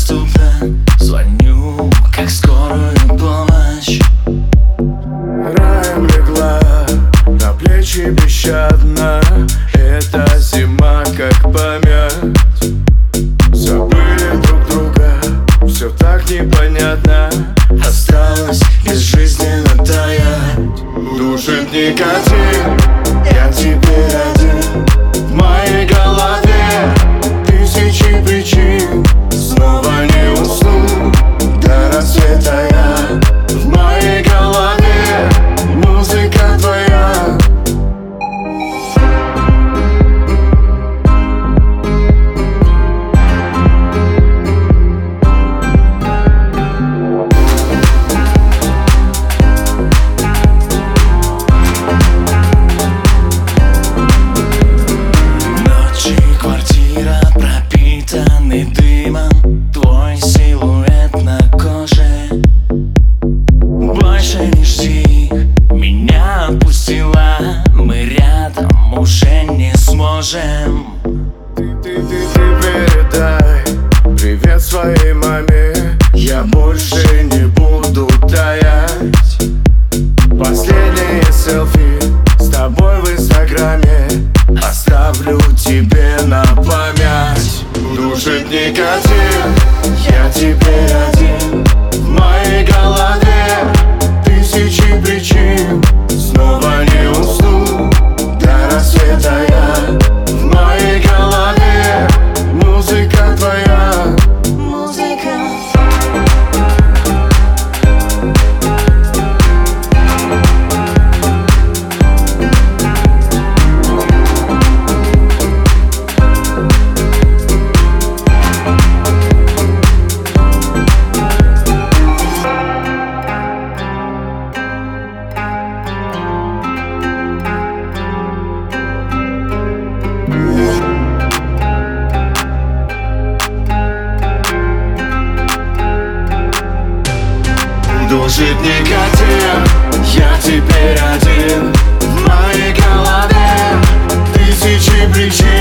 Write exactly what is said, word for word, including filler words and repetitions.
недоступен. Звоню, как скорую помощь. Раем легла на плечи бесщадно. Это зима, как память. Забыли друг друга, все так непонятно. Осталось безжизненно таять. Душит никотин, я теперь один. В моей голове тысячи причин. Снова не усну до рассвета я. В моей голове музыка твоя. Квартира пропитанный дымом, твой силуэт на коже. Больше не жди, меня отпустила. Мы рядом уже не сможем. Ты, ты, ты, ты передай привет своей маме. Я больше не буду таять. Последние селфи с тобой в инстаграме оставлю тебе на память. Душит никотин, я теперь один. В моей голове тысячи причин. Снова не усну до рассвета я. В моей голове музыка твоя. Музыка. Душит никотин, я теперь один. В моей голове тысячи причин.